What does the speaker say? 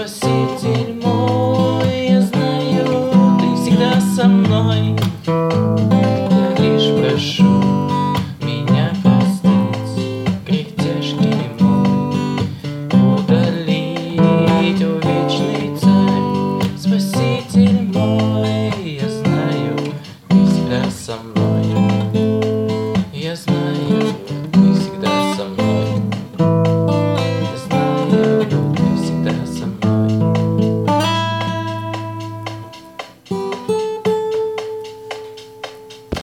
Спаситель мой, я знаю, ты всегда со мной. Я лишь прошу меня простить, грех тяжкий мой удалить, о вечный Царь. Спаситель мой, я знаю, ты всегда со мной. Я знаю.